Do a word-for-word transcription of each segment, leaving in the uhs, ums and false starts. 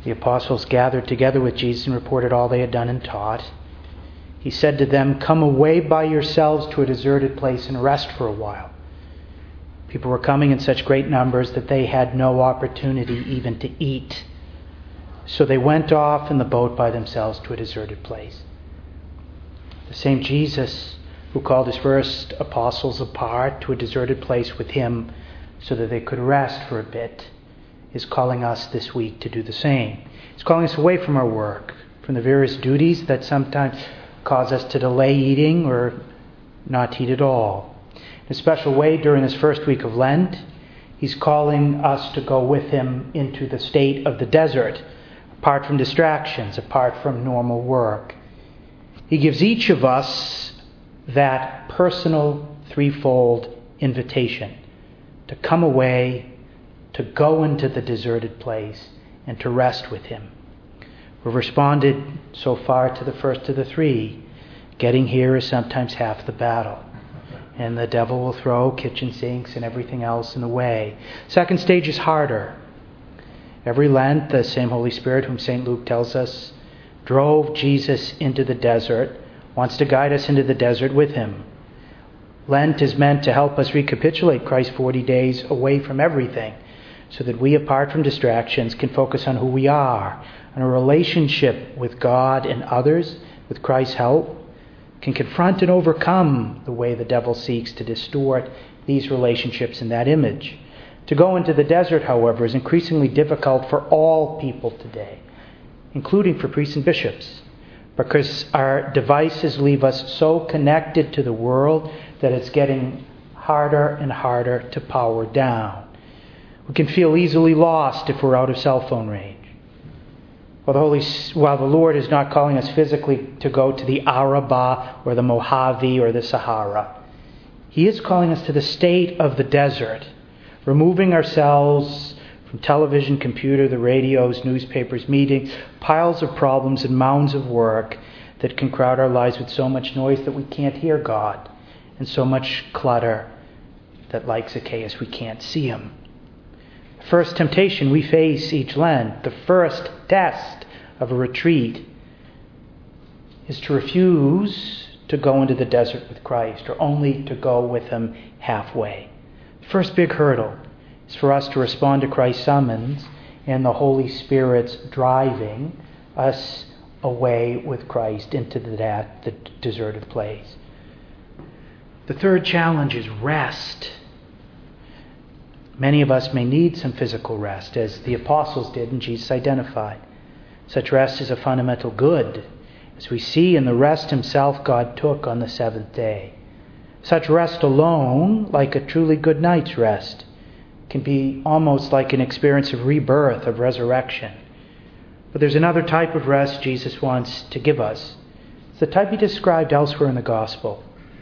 The apostles gathered together with Jesus and reported all they had done and taught. He said to them, "Come away by yourselves to a deserted place and rest for a while." People were coming in such great numbers that they had no opportunity even to eat. So they went off in the boat by themselves to a deserted place. The same Jesus who called his first apostles apart to a deserted place with him so that they could rest for a bit is calling us this week to do the same. He's calling us away from our work, from the various duties that sometimes cause us to delay eating or not eat at all. In a special way, during this first week of Lent, he's calling us to go with him into the state of the desert, apart from distractions, apart from normal work. He gives each of us that personal threefold invitation to come away, to go into the deserted place, and to rest with him. We've responded so far to the first of the three. Getting here is sometimes half the battle. And the devil will throw kitchen sinks and everything else in the way. Second stage is harder. Every Lent, the same Holy Spirit whom Saint Luke tells us drove Jesus into the desert, wants to guide us into the desert with him. Lent is meant to help us recapitulate Christ's forty days away from everything, so that we, apart from distractions, can focus on who we are, on a relationship with God and others, with Christ's help, can confront and overcome the way the devil seeks to distort these relationships in that image. To go into the desert, however, is increasingly difficult for all people today, including for priests and bishops, because our devices leave us so connected to the world that it's getting harder and harder to power down. We can feel easily lost if we're out of cell phone range. While the, Holy, while the Lord is not calling us physically to go to the Arabah or the Mojave or the Sahara, he is calling us to the state of the desert, removing ourselves from television, computer, the radios, newspapers, meetings, piles of problems and mounds of work that can crowd our lives with so much noise that we can't hear God, and so much clutter that, like Zacchaeus, we can't see him. The first temptation we face each Lent, the first test of a retreat, is to refuse to go into the desert with Christ, or only to go with him halfway. The first big hurdle is for us to respond to Christ's summons and the Holy Spirit's driving us away with Christ into that the deserted place. The third challenge is rest. Many of us may need some physical rest, as the apostles did and Jesus identified. Such rest is a fundamental good, as we see in the rest himself God took on the seventh day. Such rest alone, like a truly good night's rest, can be almost like an experience of rebirth, of resurrection. But there's another type of rest Jesus wants to give us. It's the type he described elsewhere in the gospel.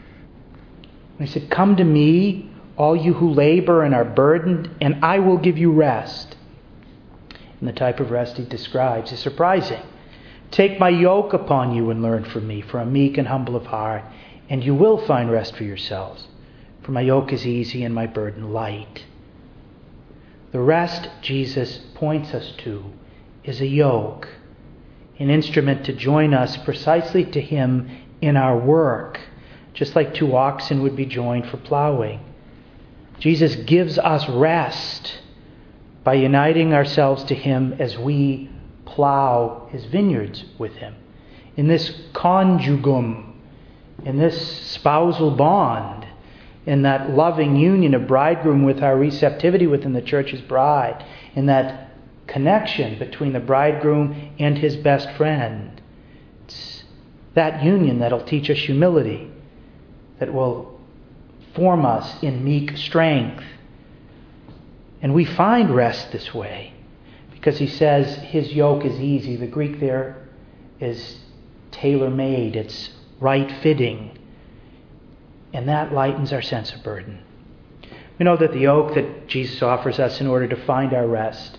He said, "Come to me, all you who labor and are burdened, and I will give you rest." And the type of rest he describes is surprising. "Take my yoke upon you and learn from me, for I'm meek and humble of heart, and you will find rest for yourselves. For my yoke is easy and my burden light." The rest Jesus points us to is a yoke, an instrument to join us precisely to him in our work, just like two oxen would be joined for plowing. Jesus gives us rest by uniting ourselves to him as we plow his vineyards with him. In this conjugum, in this spousal bond, in that loving union of bridegroom with our receptivity within the church's bride, in that connection between the bridegroom and his best friend. It's that union that'll teach us humility, that will form us in meek strength. And we find rest this way, because he says his yoke is easy. The Greek there is tailor-made. It's right-fitting. And that lightens our sense of burden. We know that the yoke that Jesus offers us in order to find our rest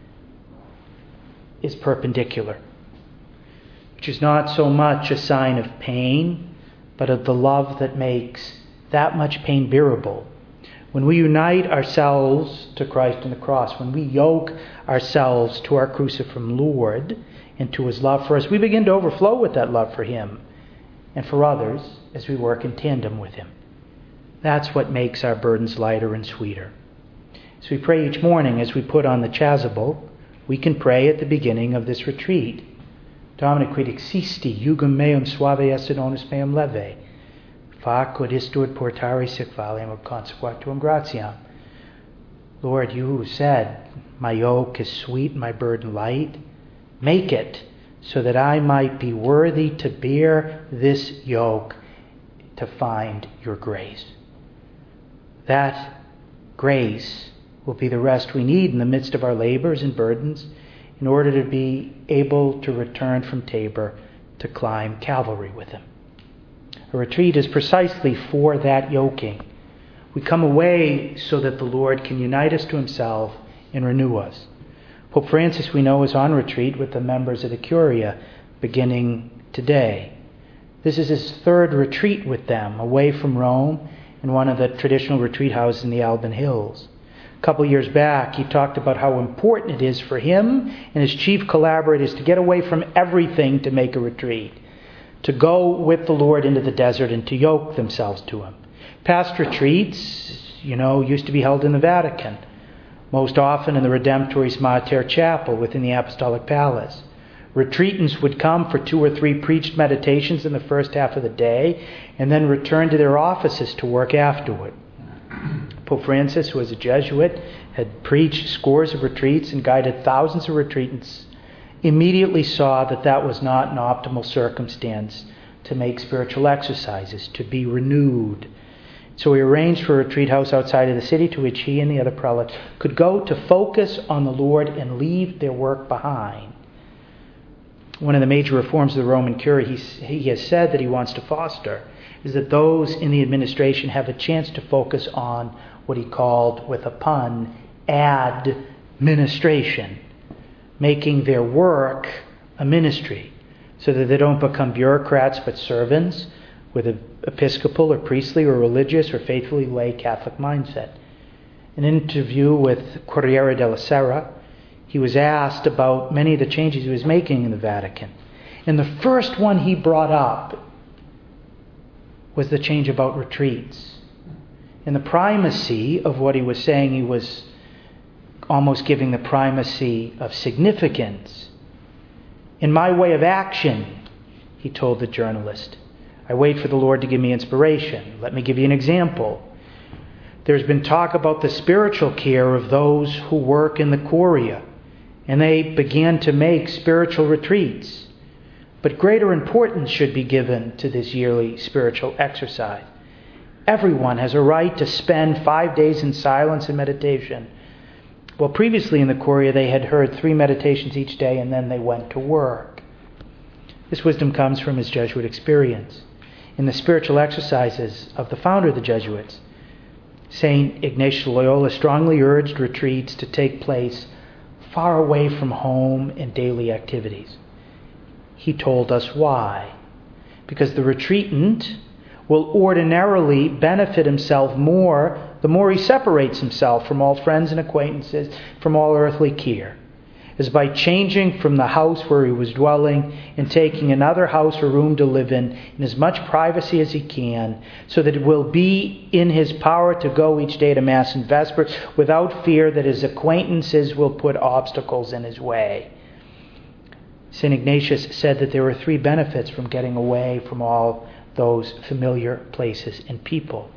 is perpendicular, which is not so much a sign of pain, but of the love that makes that much pain bearable. When we unite ourselves to Christ and the cross, when we yoke ourselves to our cruciform Lord and to his love for us, we begin to overflow with that love for him and for others as we work in tandem with him. That's what makes our burdens lighter and sweeter. So we pray each morning as we put on the chasuble. We can pray at the beginning of this retreat. Domine quid existi, jugum meum suave est et onus meum leve. Fac quod istud portare sic valem ob consequat tuam gratiam. Lord, you who said, my yoke is sweet, my burden light, make it so that I might be worthy to bear this yoke, to find your grace. That grace will be the rest we need in the midst of our labors and burdens in order to be able to return from Tabor to climb Calvary with him. A retreat is precisely for that yoking. We come away so that the Lord can unite us to himself and renew us. Pope Francis, we know, is on retreat with the members of the Curia beginning today. This is his third retreat with them, away from Rome in one of the traditional retreat houses in the Alban Hills. A couple years back, he talked about how important it is for him and his chief collaborators to get away from everything to make a retreat, to go with the Lord into the desert and to yoke themselves to him. Past retreats, you know, used to be held in the Vatican, most often in the Redemptoris Mater Chapel within the Apostolic Palace. Retreatants would come for two or three preached meditations in the first half of the day and then return to their offices to work afterward. Pope Francis, who was a Jesuit, had preached scores of retreats and guided thousands of retreatants, immediately saw that that was not an optimal circumstance to make spiritual exercises, to be renewed. So he arranged for a retreat house outside of the city to which he and the other prelates could go to focus on the Lord and leave their work behind. One of the major reforms of the Roman Curia he, he has said that he wants to foster is that those in the administration have a chance to focus on what he called, with a pun, administration, making their work a ministry, so that they don't become bureaucrats but servants with an episcopal or priestly or religious or faithfully lay Catholic mindset. In an interview with Corriere della Sera, he was asked about many of the changes he was making in the Vatican. And the first one he brought up was the change about retreats. And the primacy of what he was saying, he was almost giving the primacy of significance. In my way of action, he told the journalist, I wait for the Lord to give me inspiration. Let me give you an example. There's been talk about the spiritual care of those who work in the Curia, and they began to make spiritual retreats. But greater importance should be given to this yearly spiritual exercise. Everyone has a right to spend five days in silence and meditation. Well, previously in the Curia, they had heard three meditations each day, and then they went to work. This wisdom comes from his Jesuit experience. In the spiritual exercises of the founder of the Jesuits, Saint Ignatius Loyola strongly urged retreats to take place far away from home and daily activities. He told us why. Because the retreatant will ordinarily benefit himself more the more he separates himself from all friends and acquaintances, from all earthly care, is by changing from the house where he was dwelling and taking another house or room to live in in as much privacy as he can, so that it will be in his power to go each day to Mass and Vespers without fear that his acquaintances will put obstacles in his way. Saint Ignatius said that there were three benefits from getting away from all those familiar places and people.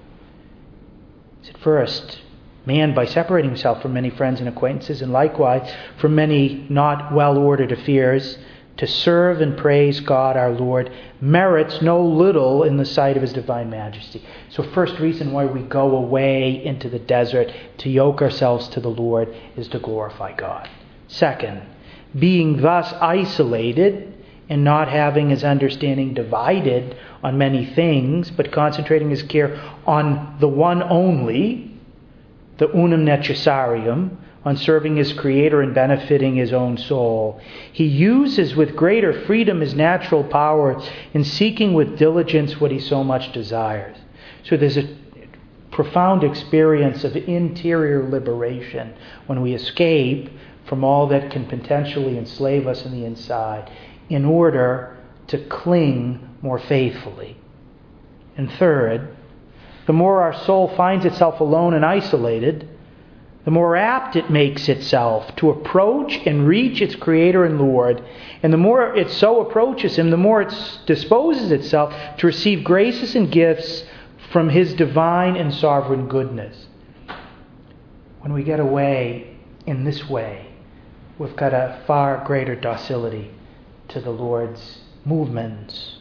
He said, first, man, by separating himself from many friends and acquaintances, and likewise from many not well-ordered affairs, to serve and praise God our Lord, merits no little in the sight of his divine majesty. So first reason why we go away into the desert to yoke ourselves to the Lord is to glorify God. Second, being thus isolated and not having his understanding divided on many things, but concentrating his care on the one only, the unum necessarium, on serving his Creator and benefiting his own soul, he uses with greater freedom his natural powers in seeking with diligence what he so much desires. So there's a profound experience of interior liberation when we escape from all that can potentially enslave us in the inside in order to cling more faithfully. And third, the more our soul finds itself alone and isolated, the more apt it makes itself to approach and reach its Creator and Lord. And the more it so approaches Him, the more it disposes itself to receive graces and gifts from His divine and sovereign goodness. When we get away in this way, we've got a far greater docility to the Lord's movements.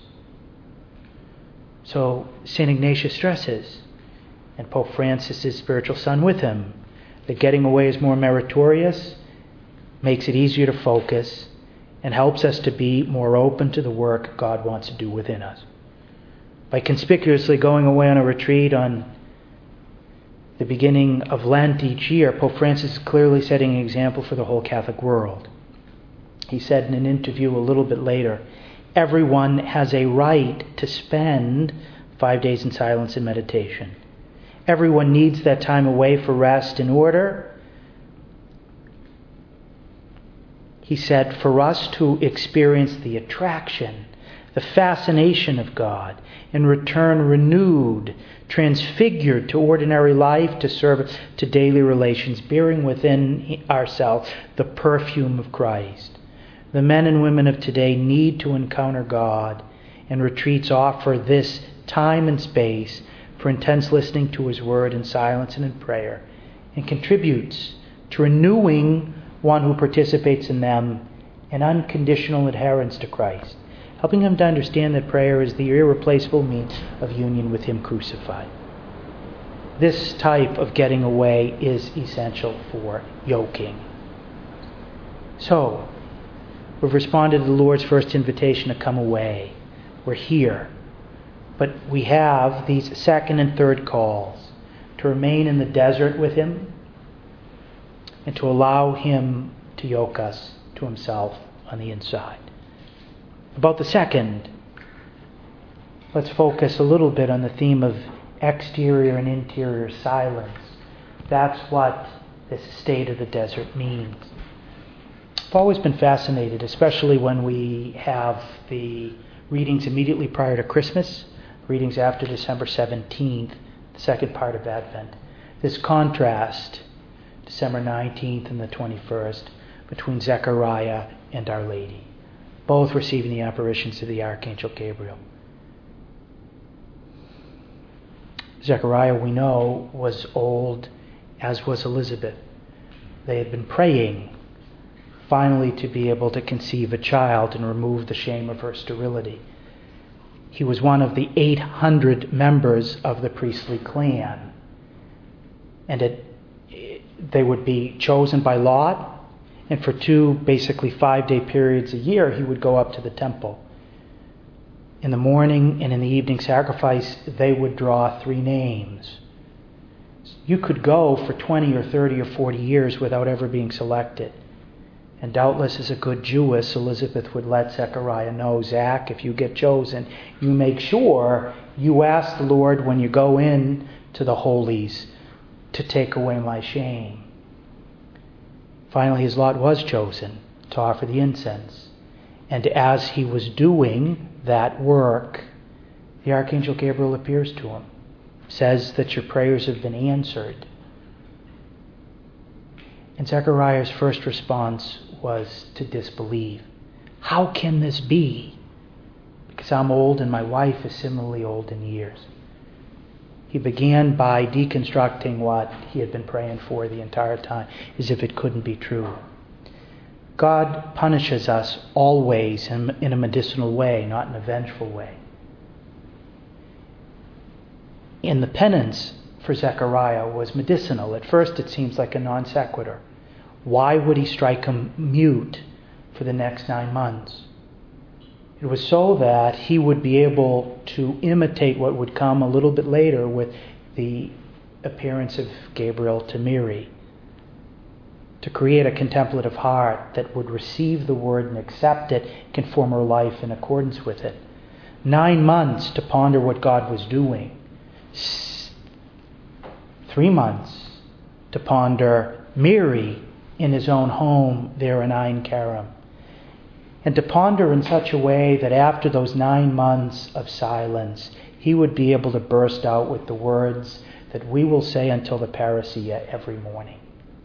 So Saint Ignatius stresses, and Pope Francis, his spiritual son, with him, that getting away is more meritorious, makes it easier to focus, and helps us to be more open to the work God wants to do within us. By conspicuously going away on a retreat on the beginning of Lent each year, Pope Francis is clearly setting an example for the whole Catholic world. He said in an interview a little bit later, everyone has a right to spend five days in silence and meditation. Everyone needs that time away for rest in order, he said, for us to experience the attraction, the fascination of God, and return renewed, transfigured to ordinary life, to service, to daily relations, bearing within ourselves the perfume of Christ. The men and women of today need to encounter God, and retreats offer this time and space for intense listening to His Word in silence and in prayer, and contributes to renewing one who participates in them an unconditional adherence to Christ, helping him to understand that prayer is the irreplaceable means of union with Him crucified. This type of getting away is essential for yoking. So, we've responded to the Lord's first invitation to come away. We're here. But we have these second and third calls to remain in the desert with Him and to allow Him to yoke us to Himself on the inside. About the second, let's focus a little bit on the theme of exterior and interior silence. That's what this state of the desert means. I've always been fascinated, especially when we have the readings immediately prior to Christmas, readings after December seventeenth, the second part of Advent. This contrast, December nineteenth and the twenty-first, between Zechariah and Our Lady, both receiving the apparitions of the Archangel Gabriel. Zechariah, we know, was old, as was Elizabeth. They had been praying finally to be able to conceive a child and remove the shame of her sterility. He was one of the eight hundred members of the priestly clan. And it, they would be chosen by lot, and for two, basically five-day periods a year, he would go up to the temple. In the morning and in the evening sacrifice, they would draw three names. You could go for twenty or thirty or forty years without ever being selected. And doubtless as a good Jewess, Elizabeth would let Zechariah know, Zach, if you get chosen, you make sure you ask the Lord when you go in to the holies to take away my shame. Finally, his lot was chosen to offer the incense. And as he was doing that work, the Archangel Gabriel appears to him, says that your prayers have been answered. And Zechariah's first response was to disbelieve. How can this be? Because I'm old and my wife is similarly old in years. He began by deconstructing what he had been praying for the entire time, as if it couldn't be true. God punishes us always in, in a medicinal way, not in a vengeful way. And the penance for Zechariah was medicinal. At first it seems like a non sequitur. Why would he strike him mute for the next nine months? It was so that he would be able to imitate what would come a little bit later with the appearance of Gabriel to Mary, to create a contemplative heart that would receive the word and accept it, conform her life in accordance with it. Nine months to ponder what God was doing. three months to ponder Mary in his own home there in Ein Kerem. And to ponder in such a way that after those nine months of silence, he would be able to burst out with the words that we will say until the parousia every morning.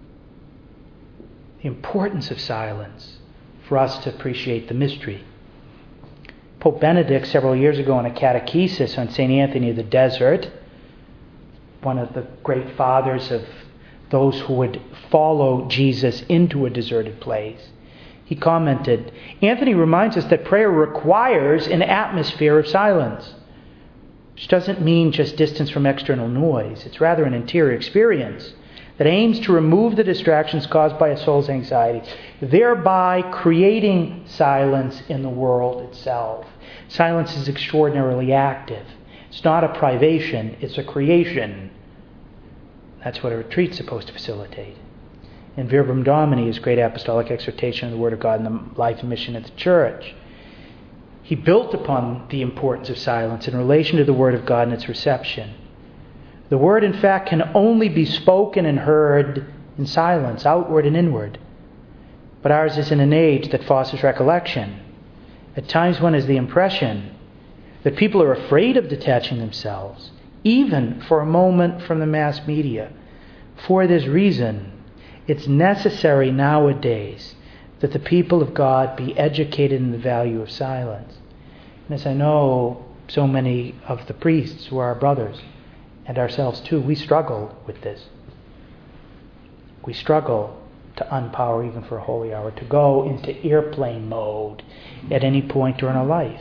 The importance of silence for us to appreciate the mystery. Pope Benedict, several years ago in a catechesis on Saint Anthony of the Desert, one of the great fathers of those who would follow Jesus into a deserted place, he commented, Anthony reminds us that prayer requires an atmosphere of silence, which doesn't mean just distance from external noise. It's rather an interior experience that aims to remove the distractions caused by a soul's anxiety, thereby creating silence in the world itself. Silence is extraordinarily active. It's not a privation, it's a creation. That's what a retreat's supposed to facilitate. In Verbum Domini, his great apostolic exhortation of the Word of God and the life and mission of the Church, he built upon the importance of silence in relation to the Word of God and its reception. The Word, in fact, can only be spoken and heard in silence, outward and inward. But ours is in an age that fosters recollection. At times one has the impression that people are afraid of detaching themselves, even for a moment, from the mass media. For this reason, it's necessary nowadays that the people of God be educated in the value of silence. And as I know so many of the priests who are our brothers, and ourselves too, we struggle with this. We struggle to unpower even for a holy hour, to go into airplane mode at any point during our life.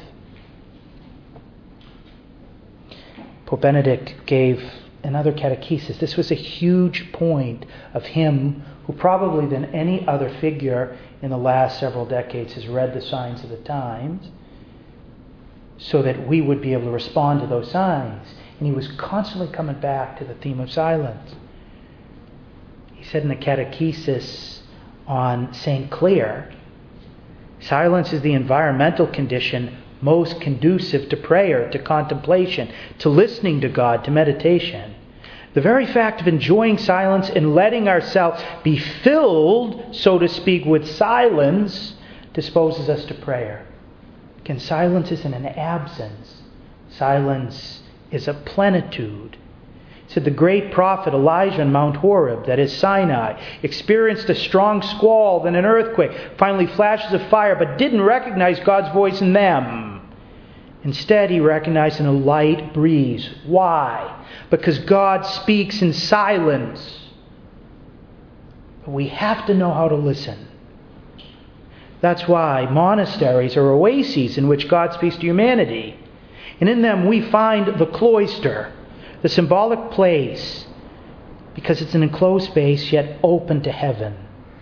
Pope Benedict gave another catechesis. This was a huge point of him who probably than any other figure in the last several decades has read the signs of the times so that we would be able to respond to those signs. And he was constantly coming back to the theme of silence. He said in the catechesis on Saint Clare, silence is the environmental condition most conducive to prayer, to contemplation, to listening to God, to meditation. The very fact of enjoying silence and letting ourselves be filled, so to speak, with silence disposes us to prayer. Again, silence isn't an absence. Silence is a plenitude. He said the great prophet Elijah on Mount Horeb, that is Sinai, experienced a strong squall, then an earthquake, finally flashes of fire, but didn't recognize God's voice in them. Instead, he recognized in a light breeze. Why? Because God speaks in silence. But we have to know how to listen. That's why monasteries are oases in which God speaks to humanity. And in them we find the cloister, the symbolic place, because it's an enclosed space yet open to heaven.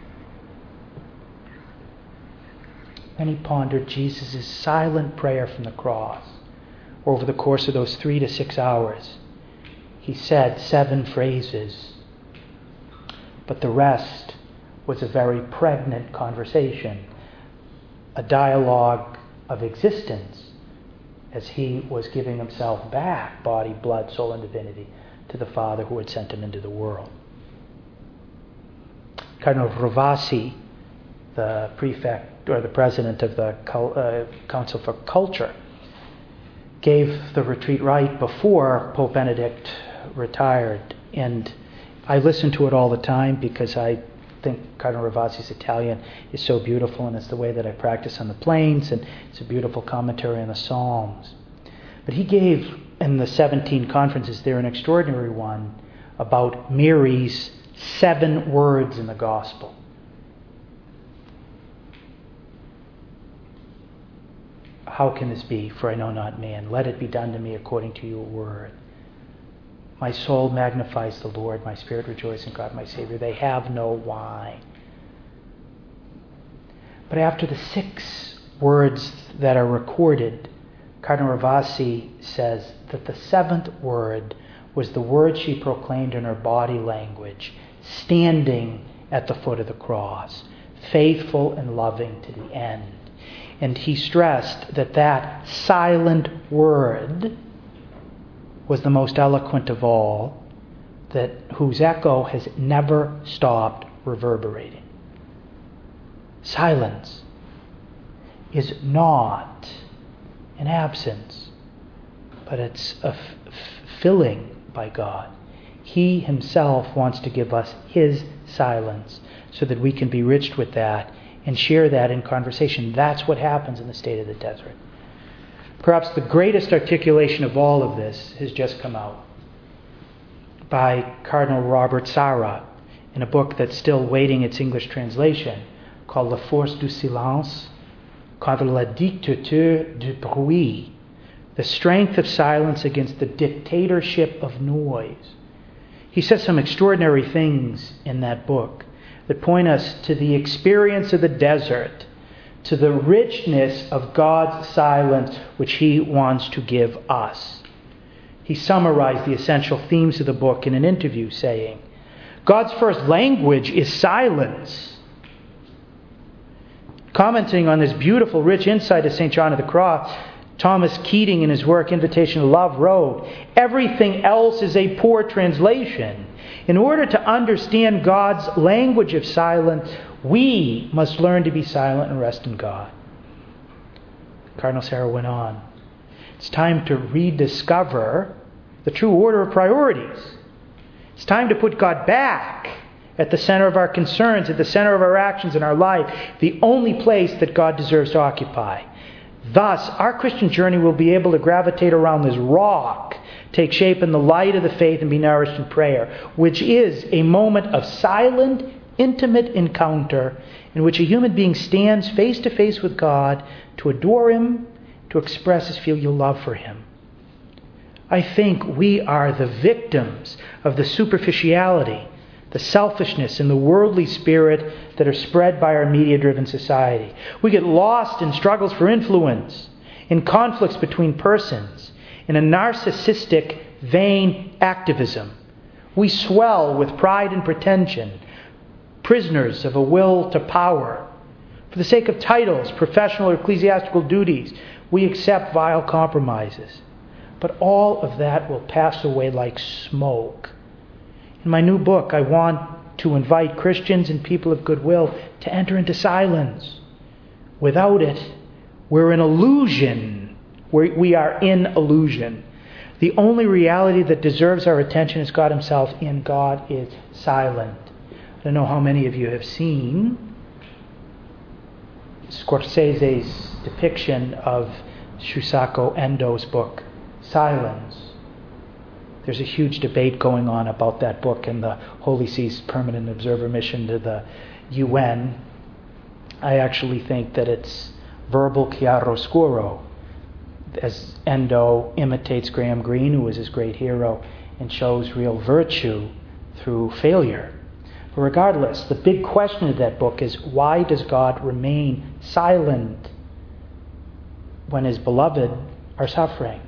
And he pondered Jesus' silent prayer from the cross. Over the course of those three to six hours, he said seven phrases. But the rest was a very pregnant conversation, a dialogue of existence, as he was giving himself back, body, blood, soul, and divinity, to the Father who had sent him into the world. Cardinal Rovasi, the prefect or the president of the uh, Council for Culture, gave the retreat right before Pope Benedict retired. And I listen to it all the time because I think Cardinal Rovasi's Italian is so beautiful, and it's the way that I practice on the plains, and it's a beautiful commentary on the Psalms. But he gave in the seventeen conferences there an extraordinary one about Mary's seven words in the Gospel. How can this be? For I know not man. Let it be done to me according to your word. My soul magnifies the Lord. My spirit rejoices in God my Savior. They have no wine. But after the six words that are recorded, Cardinal Rovasi says that the seventh word was the word she proclaimed in her body language, standing at the foot of the cross, faithful and loving to the end. And he stressed that that silent word was the most eloquent of all, that whose echo has never stopped reverberating. Silence is not an absence, but it's a f- f- filling by God. He himself wants to give us his silence so that we can be rich with that and share that in conversation. That's what happens in the state of the desert. Perhaps the greatest articulation of all of this has just come out by Cardinal Robert Sarah in a book that's still waiting its English translation called La Force du Silence contre la dictature du bruit, the strength of silence against the dictatorship of noise. He says some extraordinary things in that book that point us to the experience of the desert, to the richness of God's silence which he wants to give us. He summarized the essential themes of the book in an interview saying, God's first language is silence. Commenting on this beautiful, rich insight of Saint John of the Cross, Thomas Keating in his work Invitation to Love wrote, everything else is a poor translation. In order to understand God's language of silence, we must learn to be silent and rest in God. Cardinal Sarah went on. It's time to rediscover the true order of priorities. It's time to put God back at the center of our concerns, at the center of our actions in our life, the only place that God deserves to occupy. Thus, our Christian journey will be able to gravitate around this rock, take shape in the light of the faith, and be nourished in prayer, which is a moment of silent, intimate encounter in which a human being stands face to face with God to adore him, to express his filial love for him. I think we are the victims of the superficiality, the selfishness, and the worldly spirit that are spread by our media-driven society. We get lost in struggles for influence, in conflicts between persons, in a narcissistic, vain activism. We swell with pride and pretension, prisoners of a will to power. For the sake of titles, professional or ecclesiastical duties, we accept vile compromises. But all of that will pass away like smoke. In my new book, I want to invite Christians and people of goodwill to enter into silence. Without it, we're in illusion. We're, we are in illusion. The only reality that deserves our attention is God himself, and God is silent. I don't know how many of you have seen Scorsese's depiction of Shusaku Endo's book, Silence. There's a huge debate going on about that book and the Holy See's permanent observer mission to the U N. I actually think that it's verbal chiaroscuro, as Endo imitates Graham Greene, who was his great hero, and shows real virtue through failure. But regardless, the big question of that book is, why does God remain silent when his beloved are suffering?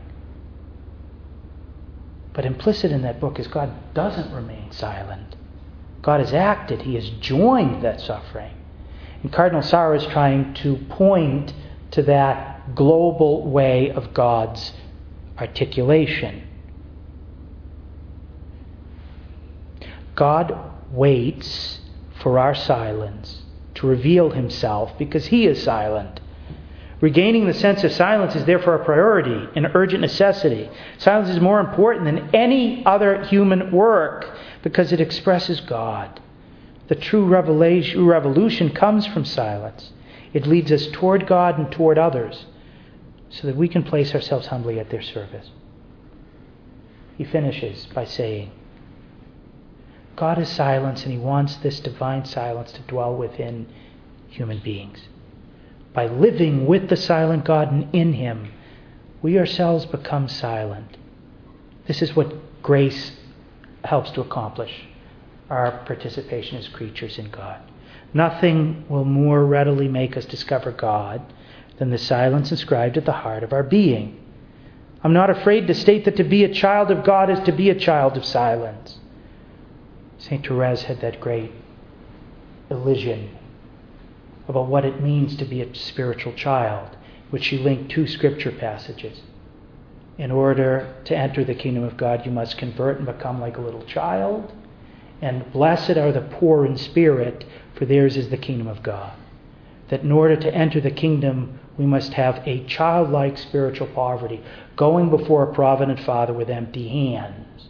But implicit in that book is God doesn't remain silent. God has acted. He has joined that suffering. And Cardinal Sarah is trying to point to that global way of God's articulation. God waits for our silence to reveal himself because he is silent. Regaining the sense of silence is therefore a priority, an urgent necessity. Silence is more important than any other human work because it expresses God. The true revelation, revolution comes from silence. It leads us toward God and toward others so that we can place ourselves humbly at their service. He finishes by saying, God is silence, and he wants this divine silence to dwell within human beings. By living with the silent God and in him, we ourselves become silent. This is what grace helps to accomplish, our participation as creatures in God. Nothing will more readily make us discover God than the silence inscribed at the heart of our being. I'm not afraid to state that to be a child of God is to be a child of silence. Saint Therese had that great elision about what it means to be a spiritual child, which she linked two scripture passages. In order to enter the kingdom of God, you must convert and become like a little child. And blessed are the poor in spirit, for theirs is the kingdom of God. That in order to enter the kingdom, we must have a childlike spiritual poverty, going before a provident Father with empty hands.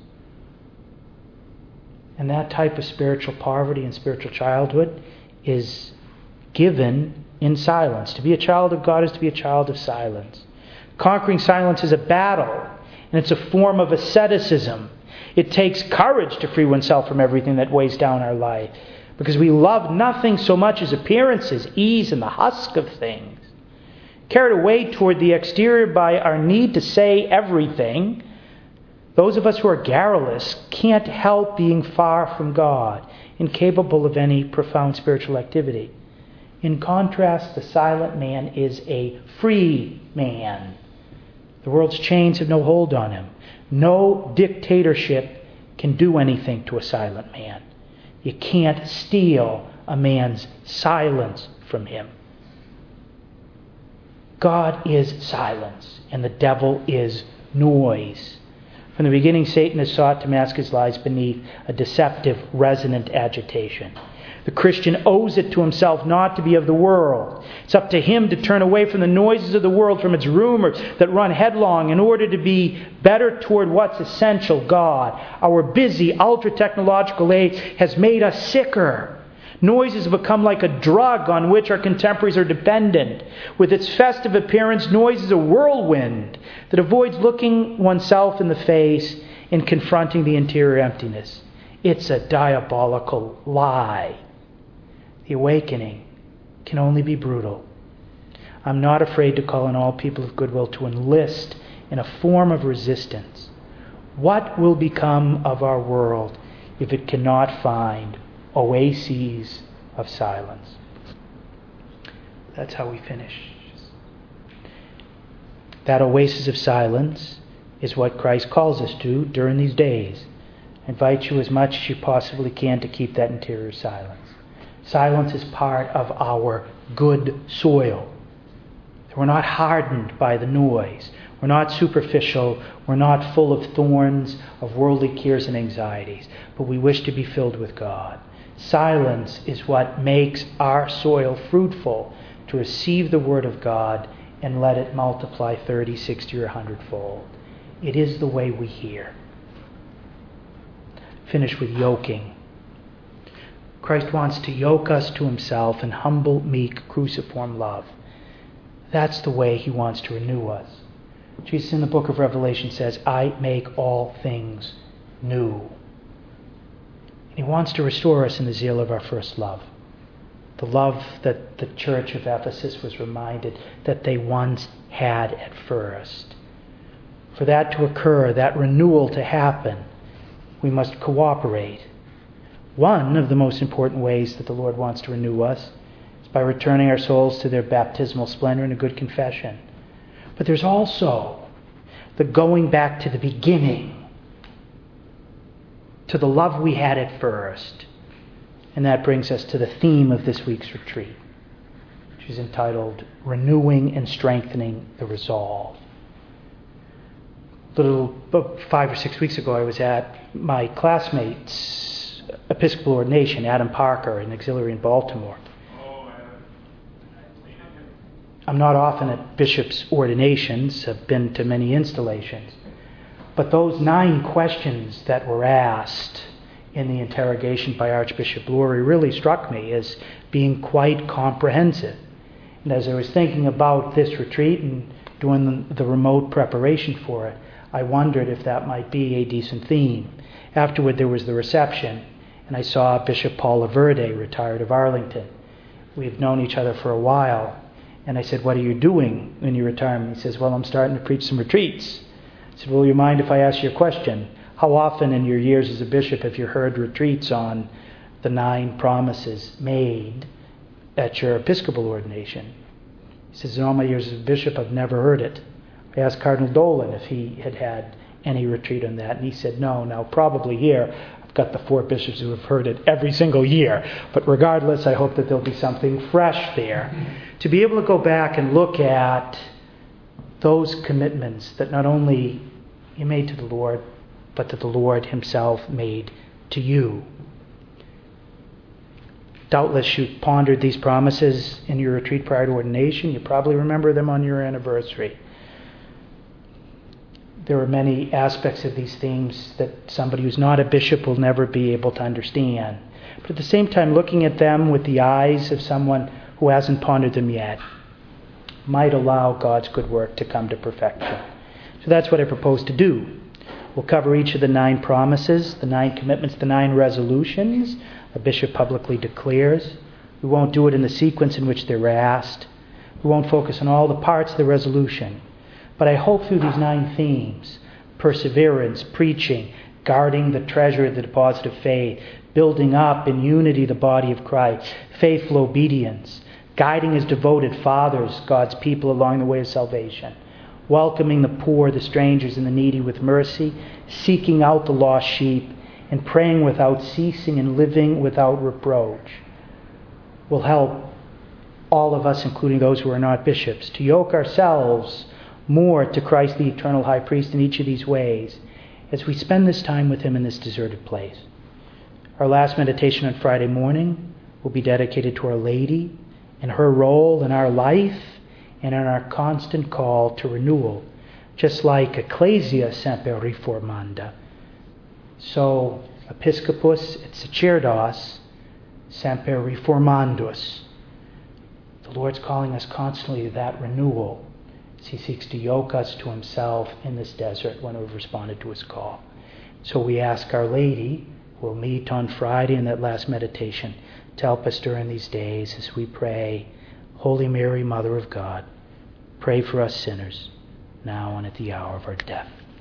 And that type of spiritual poverty and spiritual childhood is given in silence. To be a child of God is to be a child of silence. Conquering silence is a battle, and it's a form of asceticism. It takes courage to free oneself from everything that weighs down our life, because we love nothing so much as appearances, ease, and the husk of things. Carried away toward the exterior by our need to say everything, those of us who are garrulous can't help being far from God, incapable of any profound spiritual activity. In contrast, the silent man is a free man. The world's chains have no hold on him. No dictatorship can do anything to a silent man. You can't steal a man's silence from him. God is silence, and the devil is noise. From the beginning, Satan has sought to mask his lies beneath a deceptive, resonant agitation. The Christian owes it to himself not to be of the world. It's up to him to turn away from the noises of the world, from its rumors that run headlong, in order to be better toward what's essential, God. Our busy, ultra-technological age has made us sicker. Noises have become like a drug on which our contemporaries are dependent. With its festive appearance, noise is a whirlwind that avoids looking oneself in the face and confronting the interior emptiness. It's a diabolical lie. The awakening can only be brutal. I'm not afraid to call on all people of goodwill to enlist in a form of resistance. What will become of our world if it cannot find oases of silence? That's how we finish. That oasis of silence is what Christ calls us to during these days. I invite you as much as you possibly can to keep that interior silence. Silence is part of our good soil. We're not hardened by the noise. We're not superficial. We're not full of thorns, of worldly cares and anxieties. But we wish to be filled with God. Silence is what makes our soil fruitful to receive the Word of God and let it multiply thirty, sixty, or one hundred fold. It is the way we hear. Finish with yoking. Christ wants to yoke us to himself in humble, meek, cruciform love. That's the way he wants to renew us. Jesus in the book of Revelation says, I make all things new. And he wants to restore us in the zeal of our first love. The love that the church of Ephesus was reminded that they once had at first. For that to occur, that renewal to happen, we must cooperate. One of the most important ways that the Lord wants to renew us is by returning our souls to their baptismal splendor and a good confession. But there's also the going back to the beginning, to the love we had at first. And that brings us to the theme of this week's retreat, which is entitled Renewing and Strengthening the Resolve. A little about five or six weeks ago, I was at my classmate's Episcopal ordination, Adam Parker, an auxiliary in Baltimore. I'm not often at bishops' ordinations. I've been to many installations. But those nine questions that were asked in the interrogation by Archbishop Lurie really struck me as being quite comprehensive. And as I was thinking about this retreat and doing the, the remote preparation for it, I wondered if that might be a decent theme. Afterward, there was the reception, and I saw Bishop Paul Laverde, retired of Arlington. We had known each other for a while, and I said, what are you doing in your retirement? He says, well, I'm starting to preach some retreats. I said, will you mind if I ask you a question? How often in your years as a bishop have you heard retreats on the nine promises made at your Episcopal ordination? He says, in all my years as a bishop, I've never heard it. I asked Cardinal Dolan if he had had any retreat on that, and he said no. Now, probably here, I've got the four bishops who have heard it every single year, but regardless, I hope that there'll be something fresh there. To be able to go back and look at those commitments that not only you made to the Lord, but that the Lord himself made to you. Doubtless you pondered these promises in your retreat prior to ordination. You probably remember them on your anniversary. There are many aspects of these themes that somebody who's not a bishop will never be able to understand. But at the same time, looking at them with the eyes of someone who hasn't pondered them yet might allow God's good work to come to perfection. So that's what I propose to do. We'll cover each of the nine promises, the nine commitments, the nine resolutions a bishop publicly declares. We won't do it in the sequence in which they're asked. We won't focus on all the parts of the resolution. But I hope through these nine themes, perseverance, preaching, guarding the treasure of the deposit of faith, building up in unity the body of Christ, faithful obedience, guiding as devoted fathers God's people along the way of salvation, welcoming the poor, the strangers, and the needy with mercy, seeking out the lost sheep, and praying without ceasing and living without reproach, will help all of us, including those who are not bishops, to yoke ourselves more to Christ the eternal high priest in each of these ways as we spend this time with him in this deserted place. Our last meditation on Friday morning will be dedicated to Our Lady and her role in our life and in our constant call to renewal. Just like Ecclesia semper reformanda, so Episcopus et sacerdos semper reformandus. The Lord's calling us constantly to that renewal as he seeks to yoke us to himself in this desert when we've responded to his call. So we ask Our Lady, we'll meet on Friday in that last meditation, to help us during these days as we pray, Holy Mary, Mother of God, pray for us sinners, now and at the hour of our death.